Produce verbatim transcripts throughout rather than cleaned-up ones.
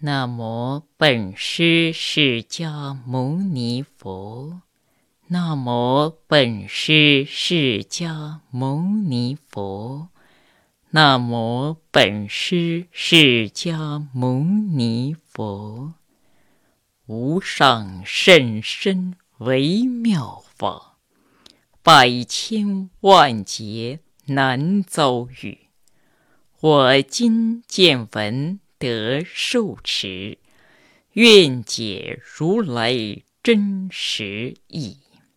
南无本师释迦牟尼佛。南无本师释迦牟尼佛。南无本师释迦牟尼佛。无上甚深微妙法，百千万劫难遭遇。我今见闻得受持，愿解如来真实义。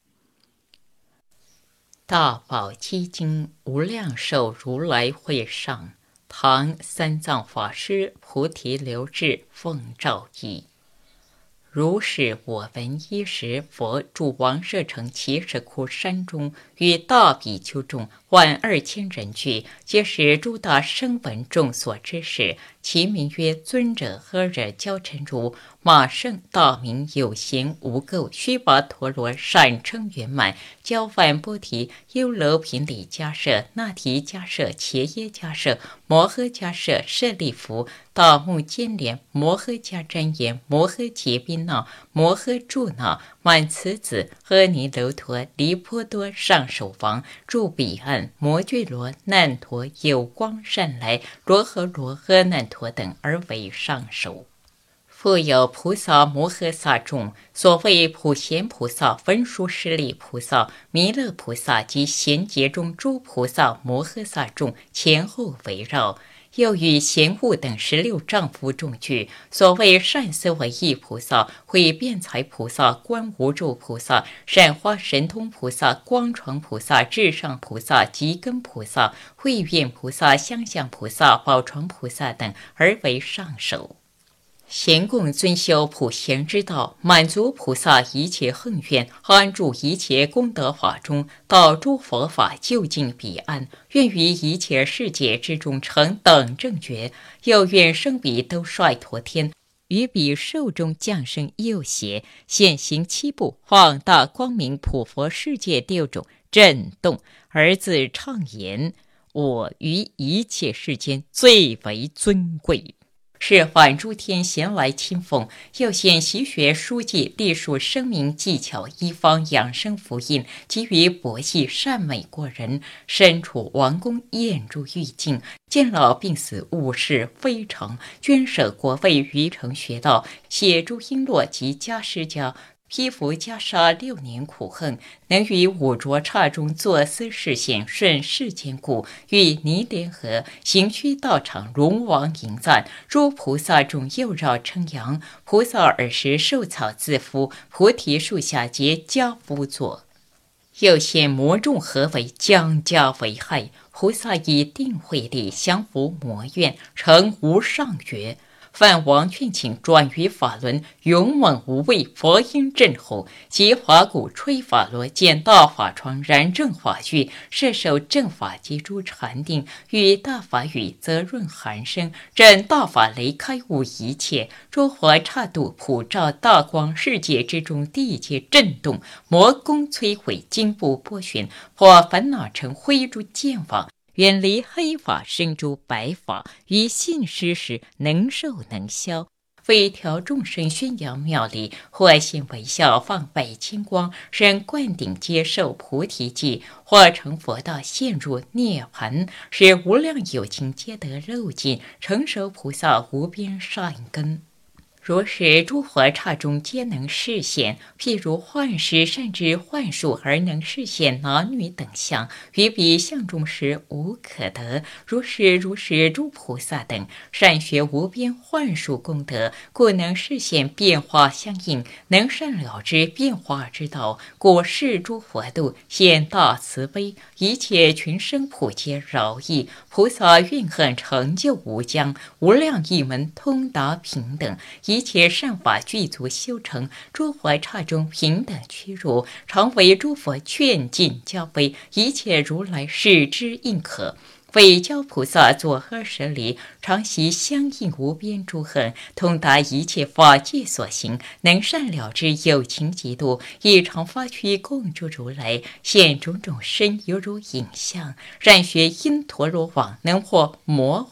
大宝积经无量寿如来会上，唐三藏法师菩提留志奉诏译。如是我闻一时，佛住王舍城奇舍窟山中，与大比丘众万二千人俱，皆是诸大声闻众所知事。其名曰尊者阿惹憍陈如、马胜、大明、有贤、无垢、须跋陀罗、善称圆满、交梵波提、优楼频里迦舍、那提迦舍、伽耶迦舍、摩诃迦舍、舍利弗、大目犍连、摩诃迦旃延、摩诃结宾那、摩诃住那、满慈子、阿尼楼陀、离婆多、上首王、住彼岸、摩俱罗、难陀、有光善来、罗诃罗、阿难陀等而为上首。复有菩萨摩诃萨众，所谓普贤菩萨、文殊师利菩萨、弥勒菩萨及贤劫中诸菩萨摩诃萨众前后围绕。又与贤护等十六丈夫众聚，所谓善思维意菩萨、慧辩才菩萨、观无住菩萨、善花神通菩萨、光床菩萨、至上菩萨、吉根菩萨、慧愿菩萨、相向菩萨、宝床菩萨等而为上首。贤共遵修普贤之道，满足菩萨一切恒愿，安住一切功德法中，到诸佛法究竟彼岸。愿于一切世界之中成等正觉，又愿生彼都率陀天，于彼寿中降生右胁，现行七部，放大光明，普佛世界六种震动，而自畅言：我于一切世间最为尊贵。是唤诸天贤来亲奉，又现习学书记，历数声名技巧，一方养生福印，给予博弈善美过人，身处王宫宴诸欲境，见老病死务事非常，捐舍国位于城学道，写诸璎珞及家师家，披服袈裟六年苦恨，能于五浊刹中作思示现，顺世间故，与泥联合，行须道场，龙王迎赞。诸菩萨众又绕称扬，菩萨尔时受草自敷，菩提树下结跏趺坐。又现魔众合为，将家为害。菩萨以定慧力降伏魔怨，成无上觉。梵王劝请转于法轮，勇猛无畏，佛音震吼，及华鼓吹法螺，见大法床，燃正法炬，摄受正法及诸禅定，与大法语，则润寒声，震大法雷，开悟一切。诸佛刹度普照大光，世界之中地界震动，魔宫摧毁，经部波旋，破烦恼成灰诸剑法，远离黑法，生诸白法，于信施时能受能消。为调众生宣扬妙理，或现微笑，放百千光，身灌顶接受菩提记，或成佛道，陷入涅盘，使无量有情皆得漏尽，成熟菩萨无边善根。如是诸佛刹中皆能示现，譬如幻师善知幻术而能示现男女等相，于彼相中时无可得。如是如是诸菩萨等善学无边幻术功德，故能示现变化相应，能善了知变化之道，故是诸佛度现大慈悲，一切群生普皆饶益。菩萨愿恨成就无疆，无量一门通达平等，一切善法具足修成，诸佛刹中平等屈辱，常为诸佛劝进教诲，一切如来视之应可。为教菩萨作阿舍离，常习相应无边诸恨，通达一切法界所行，能善了知有情嫉妒，亦常发趋供诸如来，现种种身犹如影像，善学因陀罗网，能破魔网。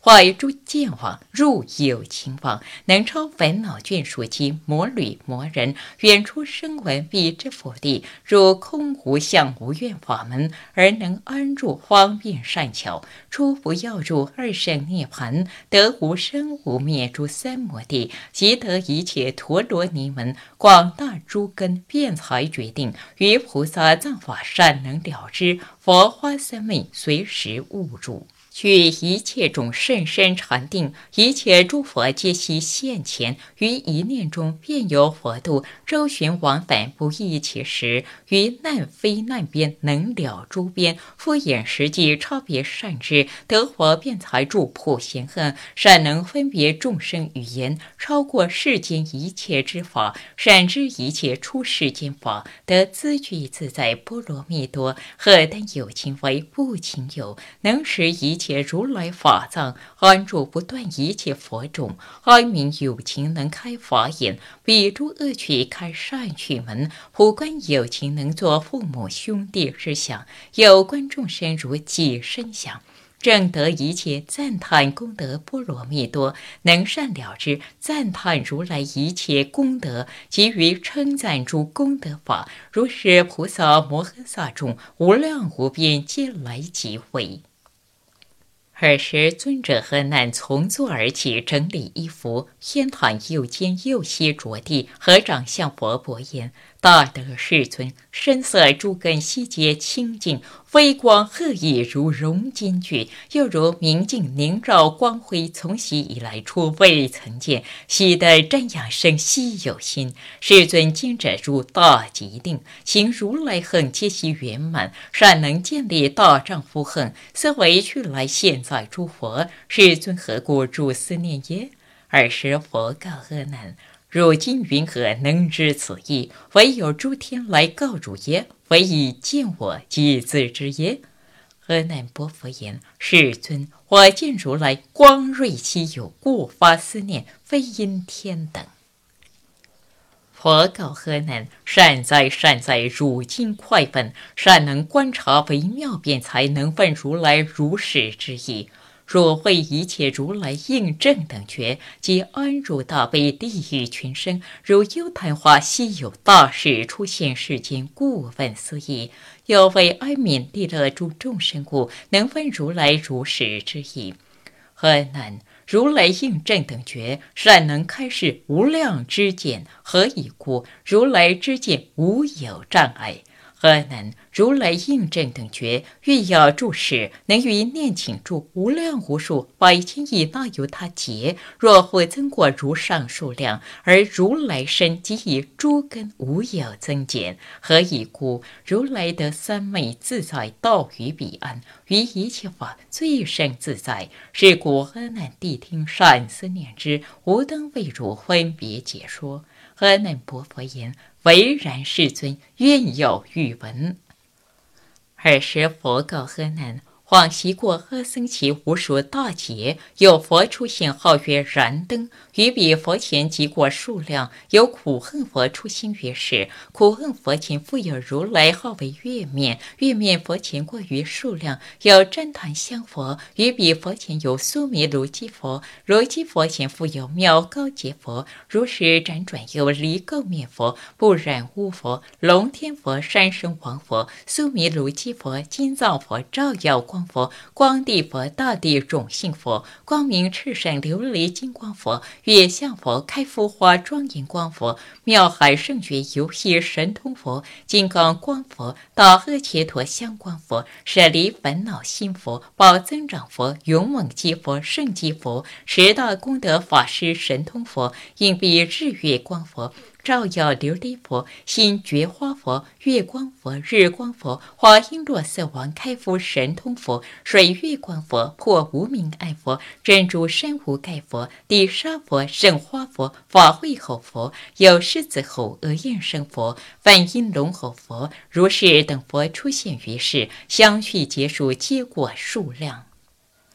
怀诸见王，入有情王，能超烦恼眷属及魔女魔人，远出声闻彼之佛地，如空无相无愿法门，而能安住方便善巧，初不要入二圣涅盘，得无生无灭诸三摩地，即得一切陀罗尼门，广大诸根辩才决定，于菩萨藏法善能了知，佛花三昧随时悟入。据一切种甚深禅定，一切诸佛皆悉现前，于一念中便有佛度，周旋往返不异其时，于难非难边能了诸边，敷衍实际超别善知，得佛辩才助普贤恨，善能分别众生语言，超过世间一切之法，善知一切出世间法，得资具自在波罗蜜多，何等有情为不情有，能使一切一切如来法藏，安住不断一切佛种，安明有情能开法眼，彼诸恶趣开善趣门，普观有情能作父母兄弟之想，有观众生如己身想，正得一切赞叹功德波罗蜜多，能善了知赞叹如来一切功德，及于称赞诸功德法，如是菩萨摩诃萨众无量无边皆来集会。尔时尊者何难从座而起，整理衣服，偏袒右肩，右膝着地，合掌向佛薄言：大德世尊，身色诸根悉皆清净，微光赫熠如熔金具，又如明镜凝照光辉，从昔以来初未曾见，喜得瞻仰生稀有心。世尊今者如大极定，行如来恒皆悉圆满，善能建立大丈夫恒，斯为去来现在诸佛。世尊何故住思念耶？尔时佛告阿难：如今云何能知此意？唯有诸天来告汝耶？唯以见我即自知耶？阿难波佛言：世尊，我见如来光瑞稀有，故发思念，非因天等。佛告阿难：善哉善哉，汝今快问，善能观察微妙辩才，能分如来如是之意。若会一切如来应正等觉，即安住大悲地狱群生，如幽昙花稀有大事出现世间，故问斯义。有为安悯利乐诸众生故，能分如来如是之意。阿难，如来应正等觉，善能开示无量知见，何以故？如来知见无有障碍。阿难，如来应正等觉，欲要住世，能于念请住无量无数百千亿那由他劫，若复增过如上数量，而如来身即以诸根无有增减。何以故？如来得三昧自在道于彼岸，于一切法最胜自在。是故阿难谛听，善思念之，无当为汝分别解说。阿难波佛言：唯然世尊，愿有欲闻。尔时佛告阿难：往昔过阿僧祇无数大劫，有佛出现，号曰燃灯，于彼佛前即过数量。有苦恨佛出现于世，苦恨佛前复有如来，号为月面，月面佛前过于数量。有旃檀香佛，于彼佛前有苏弥卢基佛，卢基佛前复有妙高洁佛，如是辗转有离垢灭佛，不染污佛，龙天佛，山生王佛，苏弥卢基佛，金藏佛，照耀光佛，光地佛，大地种性佛，光明炽盛琉璃金光佛，月相佛，开敷花庄严光佛，妙海圣觉游戏神通佛，金刚光佛，大阿伽陀香光佛，舍离烦恼心佛，宝增长佛，勇猛基佛，圣基佛，十大功德法师神通佛，应彼日月光佛，照耀琉璃佛，心觉花佛，月光佛，日光佛，华璎珞色王开敷神通佛，水月光佛，破无明爱佛，珍珠珊瑚盖佛，地沙佛，圣花佛，法会吼佛，有狮子吼鹅焰声佛，梵音龙吼佛，如是等佛出现于世，相续结束皆过数量。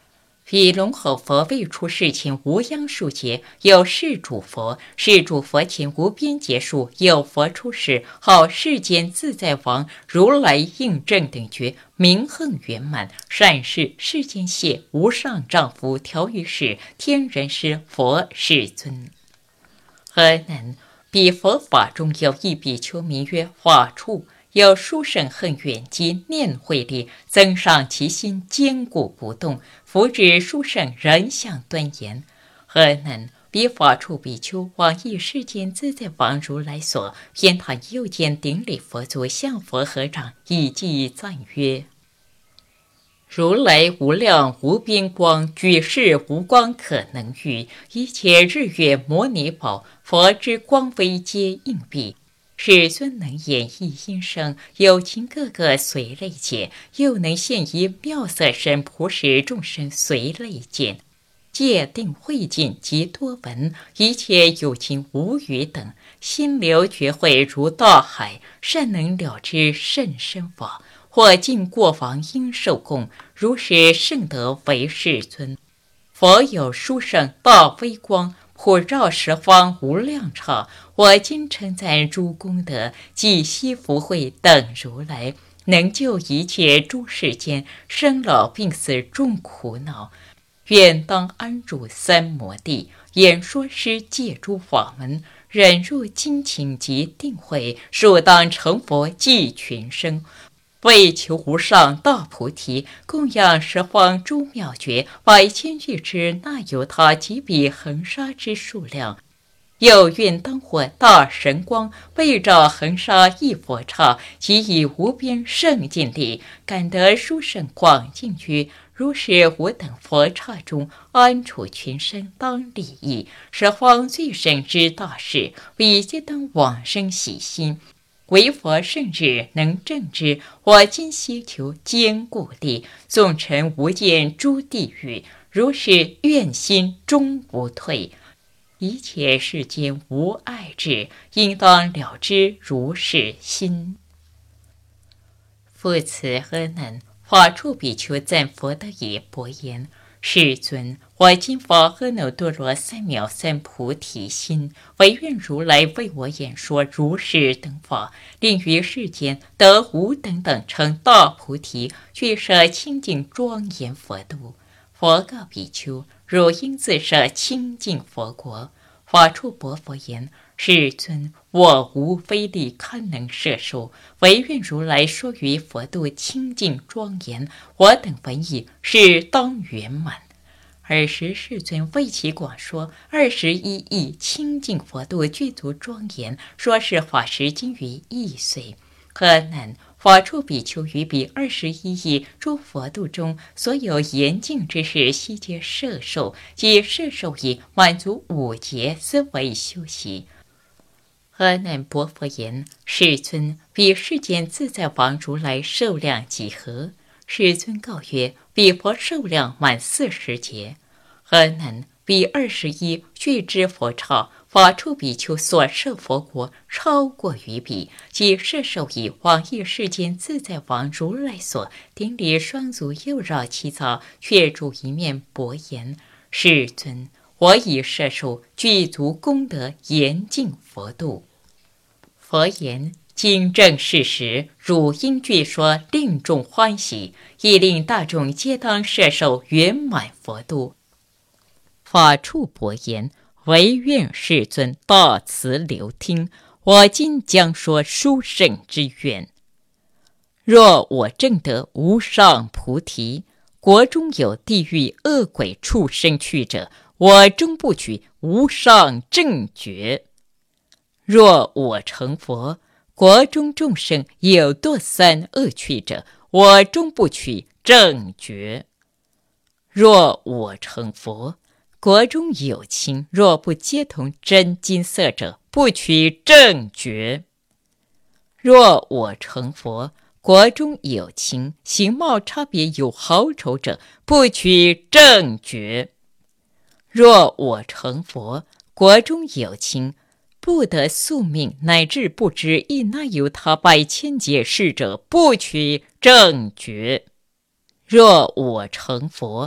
以龙吼佛未出世前无央数劫，有世主佛；世主佛前无边劫数，有佛出世，号世间自在王。如来应正等觉，明恒圆满，善事世间谢，无上丈夫调于世，天人师佛世尊。阿难，彼佛法中有一比丘名曰化处，有殊胜恒远及念慧力，增上其心，坚固不动，福至殊胜人相端严。阿难，彼法处比丘往诣世间自在王如来所，偏袒右肩顶礼佛足，向佛合掌，以偈赞曰：如来无量无边光，举世无光可能喻，一切日月摩尼宝，佛之光威皆应毕。世尊能演绎音声，有情个个随类解，又能现一妙色身，普使众生随类见。戒定慧尽及多闻，一切有情无语等，心流觉慧如大海，善能了知甚深法。或尽过往应受供，如是圣德为世尊。佛有殊胜大威光，普照十方无量刹。我今称赞诸功德，济悉福慧等如来，能救一切诸世间生老病死众苦恼。愿当安住三摩地，演说施戒诸法门，忍入精勤及定慧，数当成佛济群生。为求无上大菩提，供养十方诸妙觉，百千俱之，那由他及彼恒沙之数量。又愿当获大神光，为照恒沙一佛刹，即以无边圣尽力，感得殊胜广净居。如是我等佛刹中，安处群生，当利益十方最胜之大事，彼皆当往生喜心。唯佛圣智能证之，我今希求坚固力，纵尘无间诸地狱，如是愿心终不退。一切世间无爱智，应当了知如是心。复此阿难，化处比丘赞佛得以薄言：世尊，我今发阿耨多罗三藐三菩提心，唯愿如来为我演说如是等法，令于世间得无等等成大菩提，具摄清净庄严佛度。佛告比丘：汝应自摄清净佛国。法处薄佛言：世尊，我无非力堪能摄受，唯愿如来说于佛度清净庄严，我等闻已，是当圆满。尔时世尊为其广说二十一亿清净佛度具足庄严，说是法时经于一岁。阿难，法处比丘于彼二十一亿诸佛度中，所有严净之事，悉皆摄受，即摄受以满足五劫，斯为修习。阿难薄佛言：世尊，彼世间自在王如来寿量几何？世尊告曰：彼佛寿量满四十劫。阿难，彼二十一具之佛刹，法处比丘所摄佛国超过于彼，即摄受以往诣世间自在王如来所，顶礼双足，右绕其槽，却住一面薄言：世尊，我已摄受具足功德严净佛度。佛言：今正是时，汝应具说，令众欢喜，亦令大众皆当摄受圆满佛度。法处薄言：唯愿世尊大慈留听，我今将说殊胜之愿。若我证得无上菩提，国中有地狱恶鬼畜生趣者，我终不取无上正觉。若我成佛，国中众生有堕三恶趣者，我终不取正觉。若我成佛，国中有情若不皆同真金色者，不取正觉。若我成佛，国中有情形貌差别有好丑者，不取正觉。若我成佛，国中有情不得宿命，乃至不知亦那由他百千劫世者，不取正觉。若我成佛，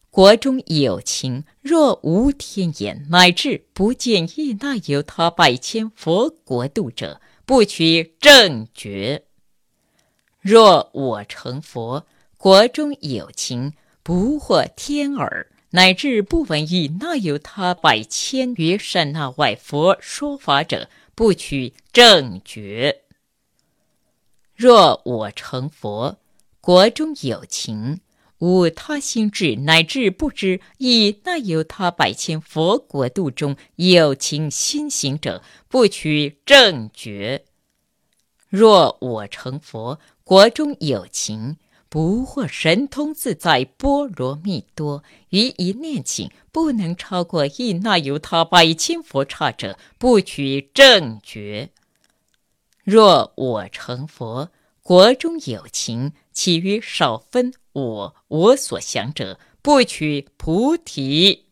国中有情，若无天眼，乃至不见一那由他百千佛国度者，不取正觉。若我成佛，国中有情，不获天耳，乃至不闻一那由他百千余善那外佛说法者，不取正觉。若我成佛，国中有情，无他心智，乃至不知以那由他百千佛国度中有情心行者，不取正觉。若我成佛，国中有情，不获神通自在波罗蜜多，于一念起不能超过一那由他百千佛刹者，不取正觉。若我成佛，国中有情，其余少分我我所想者，不取菩提。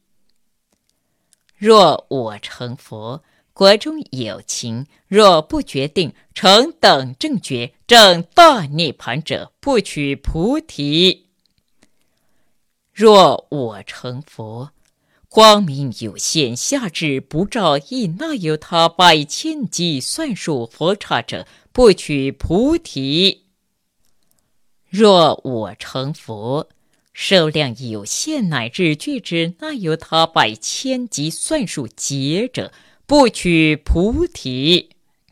若我成佛，国中有情，若不决定成等正觉正大涅盘者，不取菩提。若我成佛，光明有限，下至不照一那由他百千计算数佛刹者，不取菩提。若我成佛，寿量有限，乃至具知那由他百千计算数劫者，不取菩提。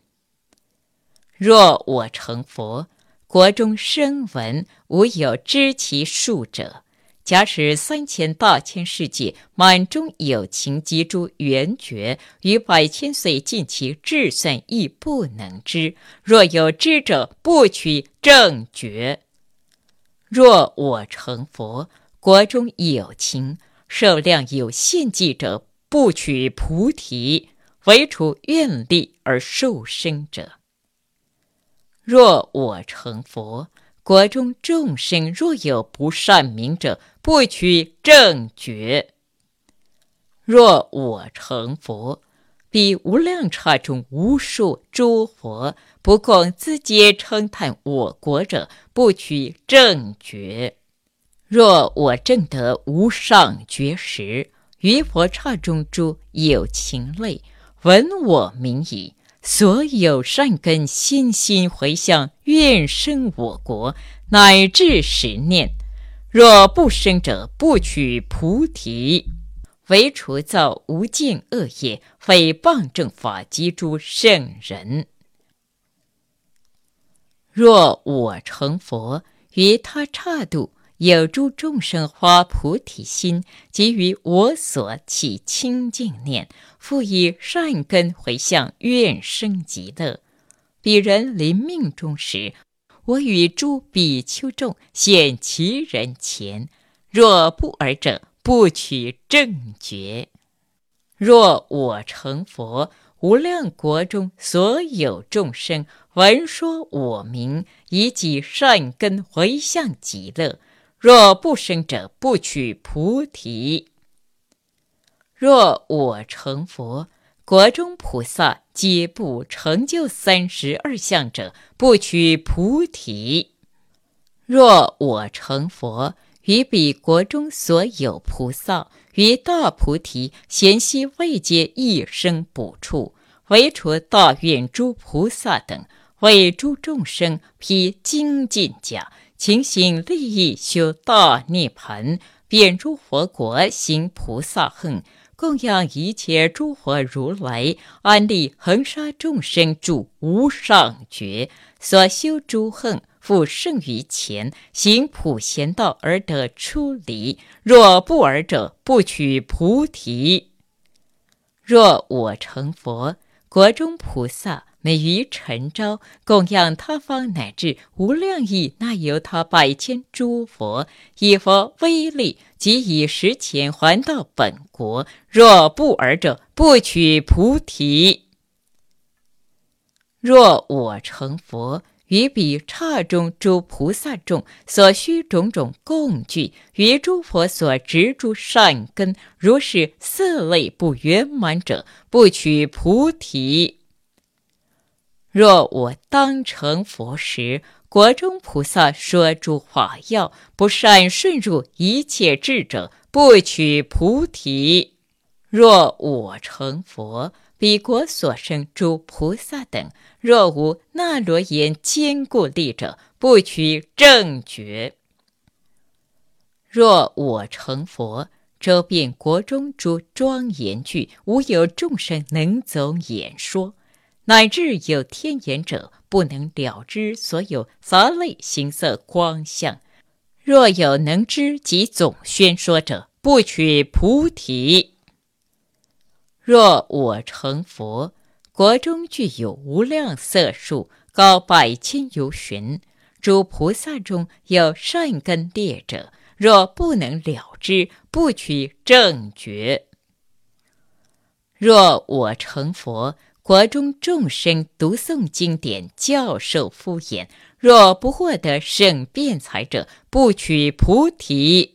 若我成佛，国中声闻无有知其数者，假使三千大千世界满中有情及诸缘觉，于百千岁尽其智算亦不能知。若有知者，不取正觉。若我成佛，国中有情，寿量有限计者，不取菩提，唯除愿力而受生者。若我成佛，国中众生若有不善名者，不取正觉。若我成佛，彼无量刹中无数诸佛，不共自皆称叹我国者，不取正觉。若我证得无上觉时，于佛刹中诸有情类，闻我名已，所有善根心心回向，愿生我国，乃至十念。若不生者，不取菩提。唯除造无间恶业，诽谤正法及诸圣人。若我成佛，于他刹度有诸众生发菩提心，即于我所起清净念，复以善根回向，愿生极乐。彼人临命终时，我与诸比丘众现其人前，若不尔者，不取正觉。若我成佛，无量国中所有众生闻说我名，以己善根回向极乐。若不生者，不取菩提。若我成佛，国中菩萨皆不成就三十二相者，不取菩提。若我成佛，于彼国中所有菩萨，于大菩提咸悉未皆一生补处，唯除大愿诸菩萨等，为诸众生披精进甲，勤行利益，修大涅盘，遍诸佛国行菩萨行，供养一切诸佛如来，安利恒沙众生住无上觉，所修诸行复胜于前，行普贤道而得出离。若不尔者，不取菩提。若我成佛，国中菩萨每于晨朝供养他方乃至无量亿那由他百千诸佛，以佛威力，即以十钱还到本国。若不尔者，不取菩提。若我成佛，于彼刹中诸菩萨众所需种种供具，于诸佛所执诸善根，如是色类不圆满者，不取菩提。若我当成佛时，国中菩萨说诸法要，不善顺入一切智者， 不取菩提。若我成佛，彼国所生诸菩萨等，若无那罗延坚固力者，不取正觉。若我成佛，周遍国中诸庄严具，无有众生能走演说，乃至有天眼者，不能了知所有杂类形色光相。若有能知及总宣说者，不取菩提。若我成佛，国中具有无量色数，高百千由旬，诸菩萨中有善根劣者，若不能了知，不取正觉。若我成佛，国中众生读诵经典，教授敷衍，若不获得胜辩才者，不取菩提。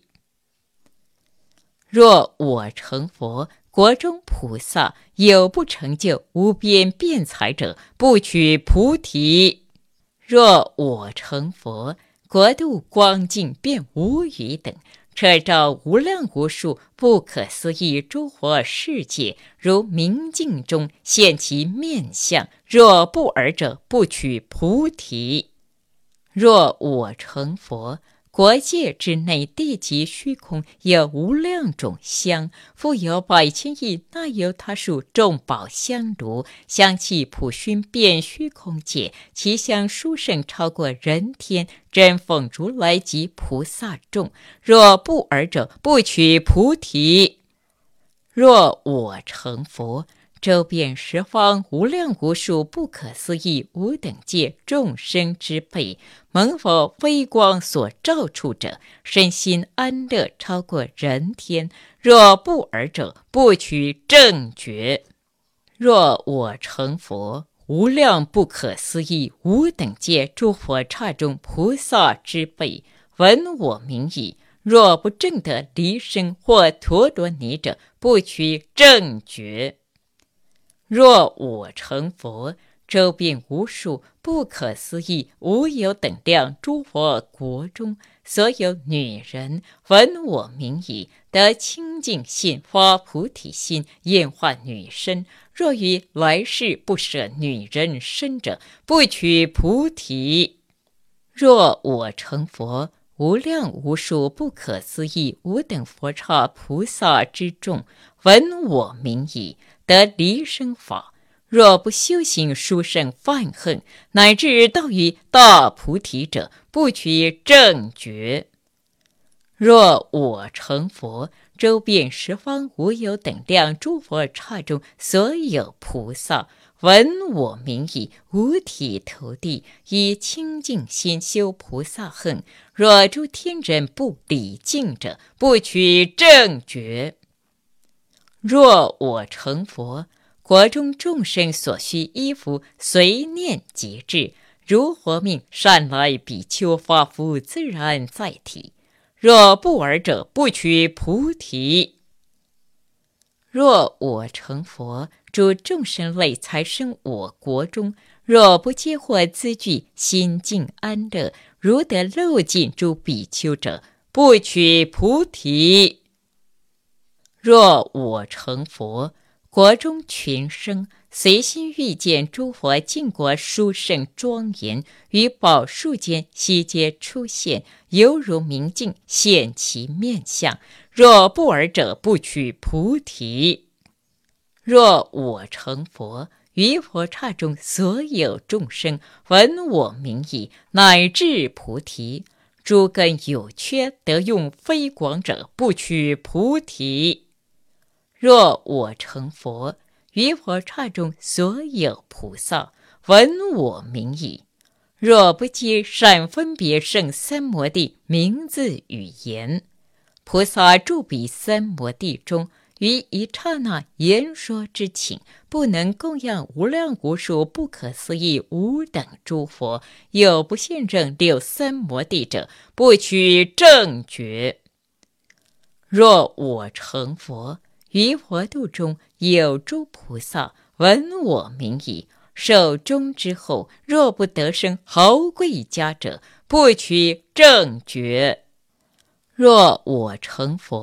若我成佛，国中菩萨有不成就无边辩才者，不取菩提。若我成佛，国度光净遍无余等，彻照无量无数不可思议诸佛世界，如明镜中现其面相，若不尔者，不取菩提。若我成佛，国界之内地极虚空有无量种香，复有百千亿那由他数众宝香炉，香气普熏遍虚空界，其香殊胜超过人天，真奉如来及菩萨众，若不尔者，不取菩提。若我成佛，周遍十方无量无数不可思议无等界众生之辈，蒙佛微光所照处者，身心安乐超过人天，若不尔者，不取正觉。若我成佛，无量不可思议无等界诸佛刹中菩萨之辈，闻我名已，若不证得离生或陀罗尼者，不取正觉。若我成佛，周遍无数不可思议无有等量诸佛国中，所有女人闻我名已，得清净心，发菩提心，厌化女身，若于来世不舍女人身者，不取菩提。若我成佛，无量无数不可思议无等佛刹菩萨之众，闻我名已，得离生法，若不修行殊胜梵行，乃至到于大菩提者，不取正觉。若我成佛，周遍十方无有等量诸佛刹中所有菩萨，闻我名已，五体投地，以清净心修菩萨行，若诸天人不礼敬者，不取正觉。若我成佛，国中众生所需衣服随念即至，如活命善来比丘发福自然在体，若不尔者，不取菩提。若我成佛，诸众生类才生我国中，若不皆获资具，心净安乐，如得漏尽诸比丘者，不取菩提。若我成佛，国中群生随心遇见诸佛净国殊胜庄严，于宝树间悉皆出现，犹如明镜现其面相，若不尔者，不取菩提。若我成佛，于佛刹中所有众生闻我名已，乃至菩提，诸根有缺得用非广者，不取菩提。若我成佛，于佛刹中所有菩萨闻我名已，若不皆善分别胜三摩地名字语言，菩萨住彼三摩地中，于一刹那言说之请，不能供养无量无数不可思议无等诸佛，有不现证六三摩地者，不取正觉。若我成佛，于佛度中有诸菩萨闻我名已，寿终之后，若不得生豪贵家者，不取正觉。若我成佛，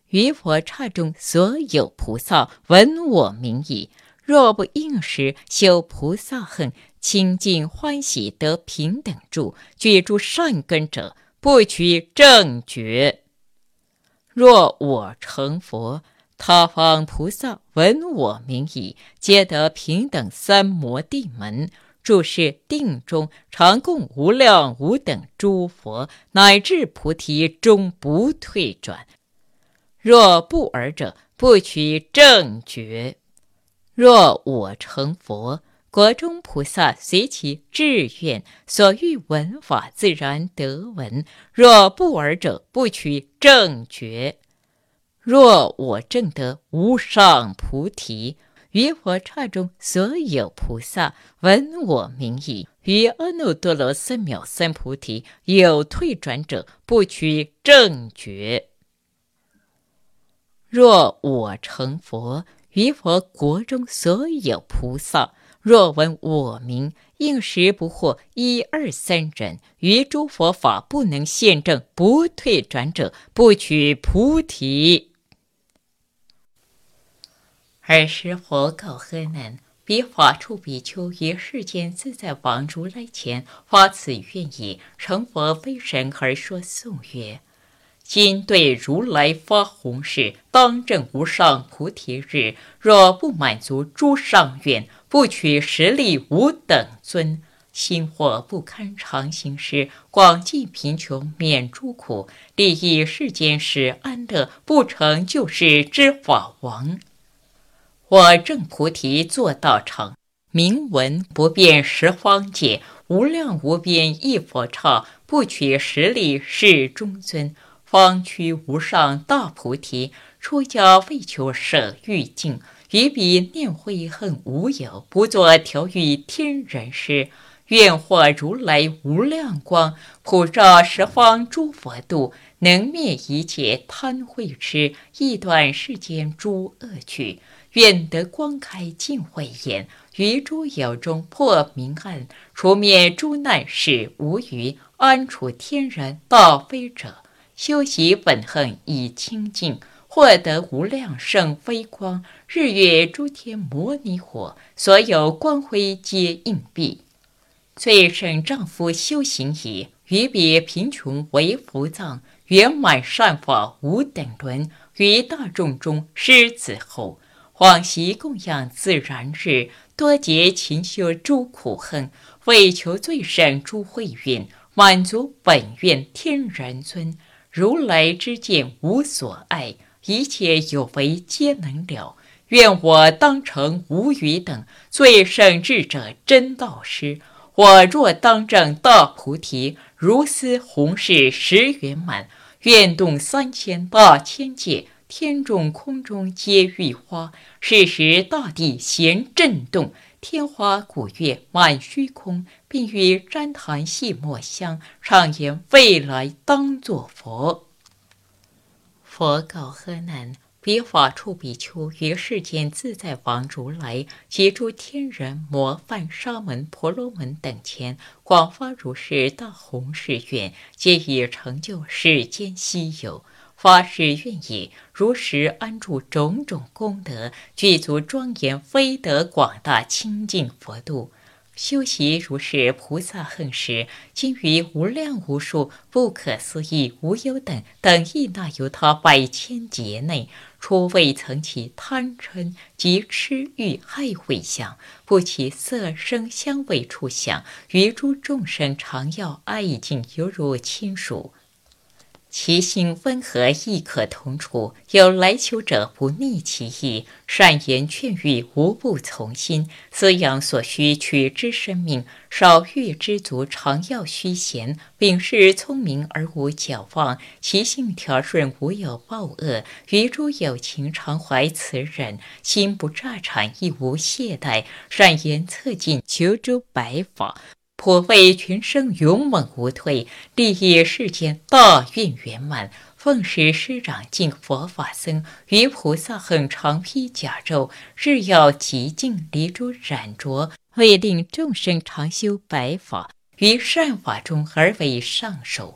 于佛刹中所有菩萨闻我名矣，若不应时修菩萨行，清净欢喜得平等住，具诸善根者，不取正觉。若我成佛，他方菩萨闻我名矣，皆得平等三摩地门，住是定中，常供无量无等诸佛，乃至菩提终不退转。若不尔者，不取正觉。若我成佛，国中菩萨随其志愿，所欲闻法自然得闻。若不尔者，不取正觉。若我证得无上菩提，于佛刹中所有菩萨闻我名矣，于阿耨多罗三藐三菩提有退转者，不取正觉。若我成佛，于佛国中所有菩萨，若闻我名，应时不惑一二三忍，于诸佛法不能现证不退转者，不取菩提。尔时佛告阿难：彼法处比丘于世间自在王如来前发此愿意，成佛非神而说颂曰：今对如来发弘誓，当证无上菩提日，若不满足诸上愿，不取十力无等尊，心或不堪常行施，广济贫穷，免诸苦，利益世间使安乐，不成就世之法王。我证菩提作道场，名闻不变十方界，无量无边一佛刹，不取十力是中尊，方趋无上大菩提，出家为求舍欲境，于彼念慧恨无有，不作调御天人师，愿获如来无量光，普照十方诸佛度，能灭一切贪慧痴，亦断世间诸恶趣，愿得光开净慧眼，于诸有中破明暗，除灭诸难事无余，安处天然大非者，修习本行以清净，获得无量圣非光，日月诸天摩尼火，所有光辉皆应毕。最胜丈夫修行矣，于彼贫穷为福藏，圆满善法无等伦，于大众中狮子后，往昔供养自然日，多劫勤修诸苦行，为求最胜诸慧愿，满足本愿天人尊，如来之见无所碍，一切有为皆能了，愿我当成无余等最胜智者真道师。我若当证大菩提，如斯弘誓十圆满，愿动三千大千界，天中空中皆浴花，是时大地咸震动，天花鼓乐满虚空，并于旃檀细末香，唱言未来当作佛。佛告阿难：彼法处比丘于世间自在王如来及诸天人摩梵沙门婆罗门等前，广发如是大弘誓愿，皆以成就世间稀有。发誓愿以如实安住种种功德，具足庄严非德广大清净佛度。修习如是菩萨行时，今于无量无数不可思议无忧等等亦那由他百千劫内，初未曾起贪嗔及痴欲害慧相，不起色声香味触想，于诸众生常要爱敬，犹如亲属。其心温和，亦可同处，有来求者不逆其意，善言劝喻无不从心，饲养所需取之生命，少欲知足，常要虚闲，秉是聪明而无矫妄，其性调顺，无有暴恶，于诸有情常怀慈忍，心不诈谄，亦无懈怠，善言策进，求诸百法，颇为群生勇猛无退，利益世间大愿圆满。奉使师长敬佛法僧，于菩萨恒常披甲胄，日要极静，离诸染浊，为令众生常修百法，于善法中而为上首。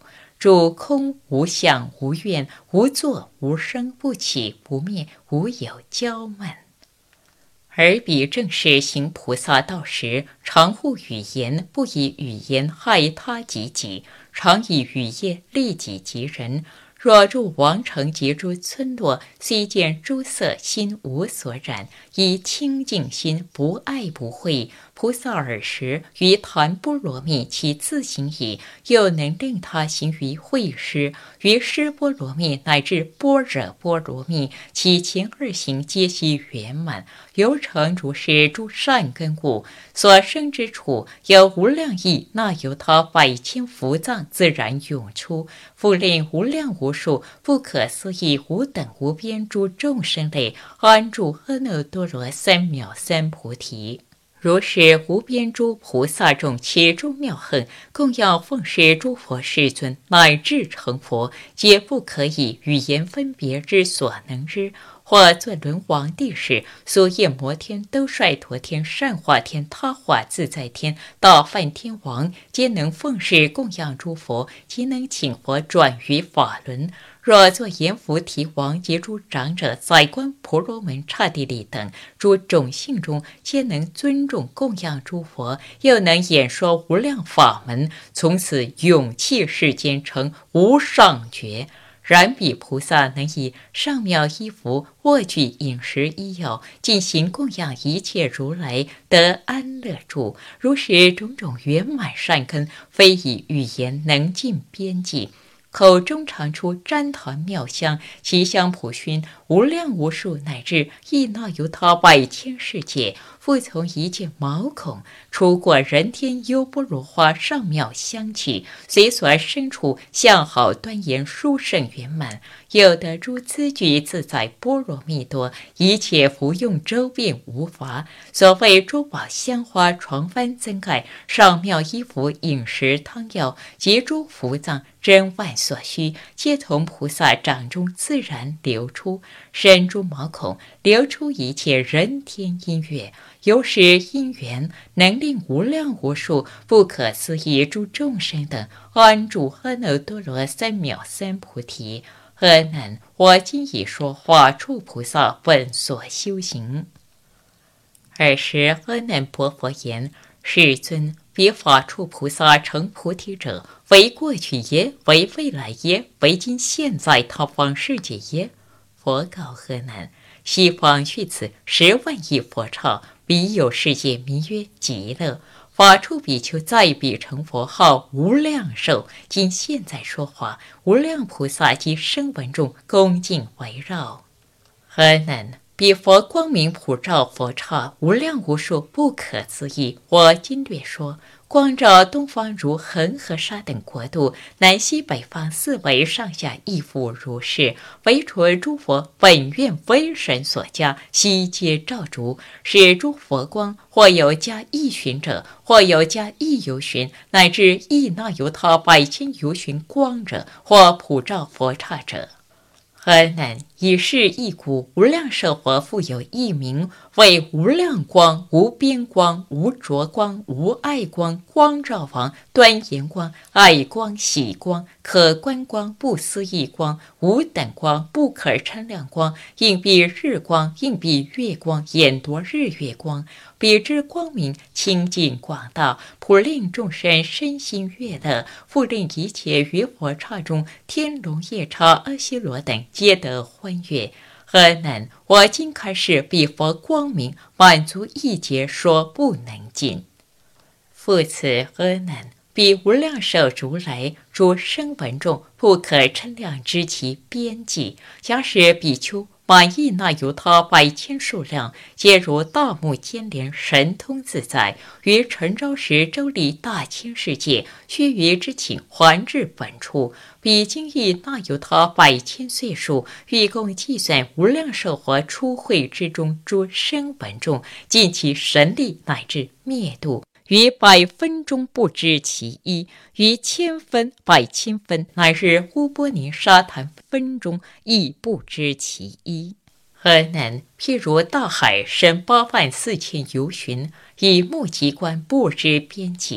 主空无相无愿无作无生不起不灭无有骄闷。而彼正是行菩萨道时，常护语言，不以语言害他及己，常以语业利己及人。若入王城及诸村落，虽见诸色，心无所染，以清净心，不爱不恚。菩萨尔时，于檀波罗蜜其自行矣，又能令他行于会师，于施波罗蜜乃至般若波罗蜜，其前二行皆悉圆满，由成如是诸善根故。所生之处，有无量意那由他百千福藏自然涌出，复令无量无数不可思议无等无边诸众生类安住阿耨多罗三藐三菩提。如是无边诸菩萨众，其诸妙行，供养奉事诸佛世尊，乃至成佛，皆不可以语言分别之所能知。或作轮王帝释，苏夜摩天、兜率陀天、善化天、他化自在天、大梵天王，皆能奉事供养诸佛，即能请佛转于法轮。若作阎浮提王及诸长者、宰官、婆罗门、刹帝利等诸种姓中，皆能尊重供养诸佛，又能演说无量法门，从此永弃世间，成无上觉。然彼菩萨能以上妙衣服、卧具、饮食、医药，进行供养一切如来，得安乐住。如是种种圆满善根，非以语言能尽边际。口中常出旃檀妙香，其香普熏无量无数，乃至亦那由他百千世界，复从一切毛孔出过人天优波罗花上妙香气，随所身处相好端严殊胜圆满，有得诸资具自在波罗蜜多，一切服用周遍无乏。所谓珠宝香花床幡增盖上妙衣服饮食汤药及诸福藏珍万所需，皆从菩萨掌中自然流出，身诸毛孔流出一切人天音乐，由是因缘能令无量无数不可思议诸众生等安住阿耨多罗三藐三菩提。阿难，我今已说化处菩萨本所修行。尔时阿难婆佛言：世尊，彼法处菩萨成菩提者，为过去耶？为未来耶？为今现在他方世界耶？佛告阿难：西方去此十万亿佛刹，彼有世界名曰极乐。法处比丘在彼成佛，号无量寿。今现在说法，无量菩萨及声闻众恭敬围绕。阿难，彼佛光明普照佛刹，无量无数不可思议。我今略说，光照东方如恒河沙等国度，南西北方四维上下亦复如是。唯除诸佛本愿威神所加，悉皆照烛，使诸佛光或有加一旬者，或有加一由旬，乃至亦那由他百千由旬光者，或普照佛刹者。阿难，以是一故，无量寿佛复有一名，为无量光、无边光、无着光、无碍光、光照王、端严光、爱光、喜光、可观光、不思议光、无等光、不可称量光、应彼日光、应彼月光、眼夺日月光。彼之光明清净广大，普令众生身心悦乐，复令一切于佛刹中天龙夜叉阿修罗等皆得欢悦。阿难，我今开示彼佛光明，满足一劫，说不能尽。复此阿难，彼无量寿如来诸声闻众，不可称量知其边际。假使比丘满意那由他百千数量，皆如大目犍连，神通自在，于晨朝时周历大千世界，须臾之请还至本处。彼今亦那由他百千岁数，欲共计算无量寿佛出会之中诸声闻众，尽其神力乃至灭度。于百分中不知其一，于千分、百千分，乃至乌波尼沙坛分中亦不知其一。阿难，譬如大海深八万四千由旬，以目及观不知边际。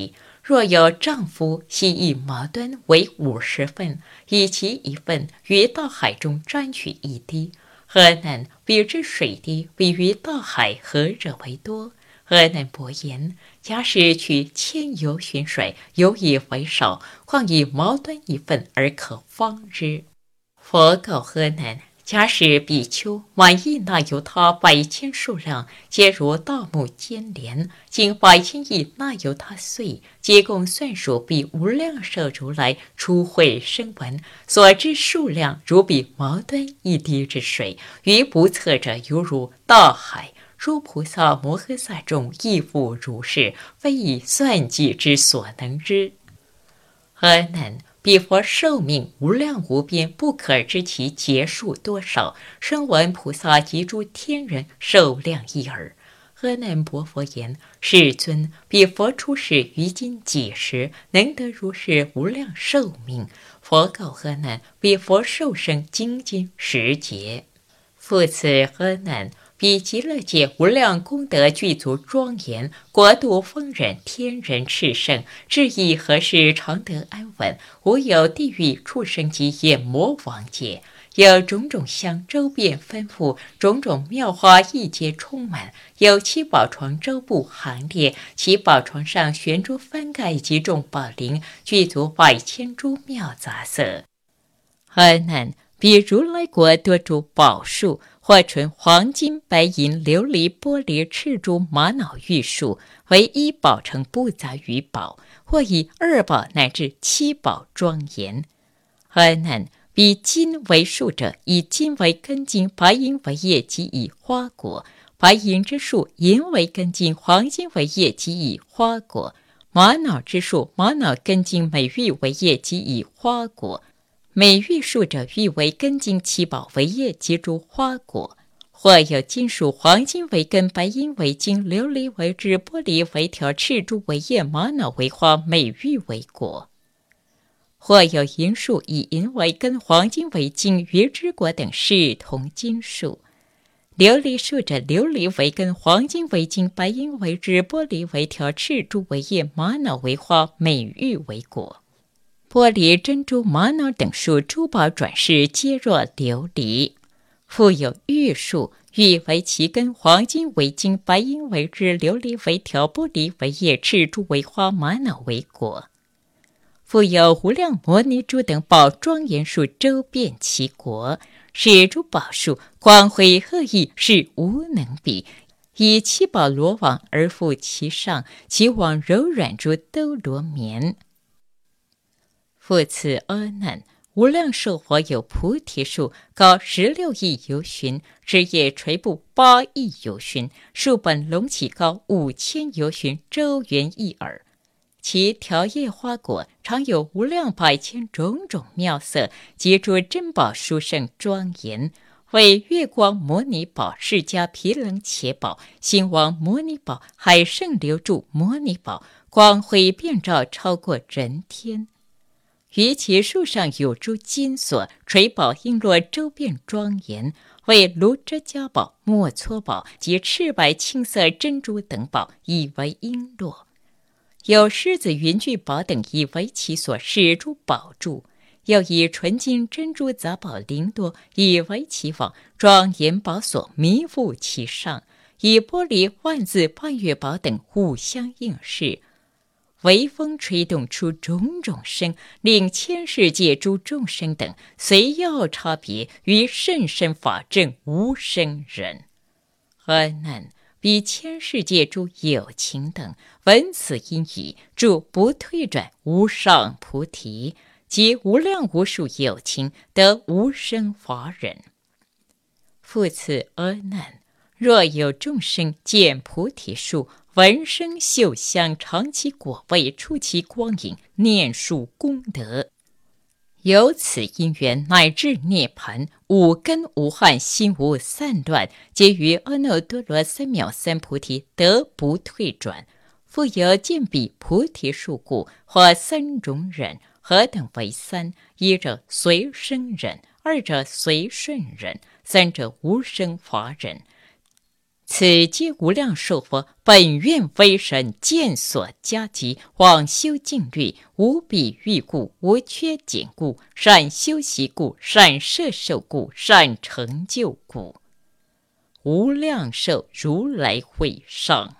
若有丈夫系以矛盾为五十份，以其一份于大海中沾取一滴，何能比之水滴比于大海何者为多？何能伯言？假使取千由旬水，有以为少，况以矛盾一份而可方之？佛告何能？假使比丘满意那由他百千数量，皆如大木坚连，经百千亿那由他岁，皆共算数比无量寿如来初会声闻所知数量，如比矛盾一滴之水，于不测者犹如大海。诸菩萨摩诃萨众亦复如是，非以算计之所能知。何能？彼佛寿命无量无边，不可知其劫数多少。声闻菩萨及诸天人寿量一耳。何能薄佛言：世尊，彼佛出世于今几时，能得如是无量寿命？佛告何能：彼佛寿生今今时节。复次何能？彼极乐界无量功德具足庄严，国度丰忍，天人炽盛，至意何事常得安稳？无有地狱畜生及焰魔王界，有种种香周遍丰富，种种妙花一皆充满，有七宝床周布行列，其宝床上悬诸翻盖及众宝铃，具足百千诸妙杂色。何能？彼如来国多诸宝树，或纯黄金、白银、琉璃、玻璃、赤珠、玛瑙、玉树，为一宝成不杂于宝；或以二宝乃至七宝庄严。何能？彼金为树者，以金为根茎，白银为叶，即以花果；白银之树，银为根茎，黄金为叶，即以花果；玛瑙之树，玛瑙根茎，美玉为叶，即以花果。美玉树者，玉为根茎，七宝为叶，即诸花果。或有金属，黄金为根，白银为茎，琉璃为枝，玻璃为条，赤珠为叶，玛瑙为花，美玉为果。或有银树，以银为根，黄金为茎，鱼之果等视同金树。琉璃树者，琉璃为根，黄金为茎，白银为枝，玻璃为条，赤珠为叶，玛瑙为花，美玉为果。玻璃、珍珠、玛瑙等树，珠宝转世，皆若琉璃。复有玉树，玉为其根，黄金为茎，白银为枝，琉璃为条，玻璃为叶，赤珠为花，玛瑙为果。复有无量摩尼珠等宝庄严树，周遍其国。是诸宝树光辉赫熠，是无能比。以七宝罗网而覆其上，其网柔软如兜罗棉。复次阿难，无量寿火有菩提树，高十六亿由旬，枝叶垂布八亿由旬，树本隆起高五千由旬，周圆一耳。其条叶花果，常有无量百千种种妙色，及诸珍宝殊胜庄严。为月光摩尼宝、释迦毗棱伽宝、兴王摩尼宝、海胜流注摩尼宝，光辉遍照，超过人天。于其树上有诸金锁，垂宝璎珞周遍庄严，为卢遮迦宝、莫搓宝及赤白青色珍珠等宝，以为璎珞。有狮子云聚宝等，以为其所饰诸宝柱。又以纯金珍珠杂宝绫多，以为其网，庄严宝所弥覆其上。以玻璃万字半月宝等互相应饰。微风吹动出种种声，令千世界诸众生等随要差别，于甚深法正无生忍。阿难，彼千世界诸有情等闻此音语，住不退转无上菩提，即无量无数有情得无生法忍。复次阿难，若有众生见菩提树，闻声嗅香，尝其果味，触其光影，念述功德，由此因缘乃至涅槃，五根无憾，心无散乱，皆于阿耨多罗三藐三菩提得不退转。复有见彼菩提树故，或三种忍。何等为三？一者随生忍，二者随顺忍，三者无生法忍。 此皆无量寿佛本愿威神见所加集，往修净律，无比欲故，无缺减故，善修习故，善摄受故，善成就故。无量寿如来会上。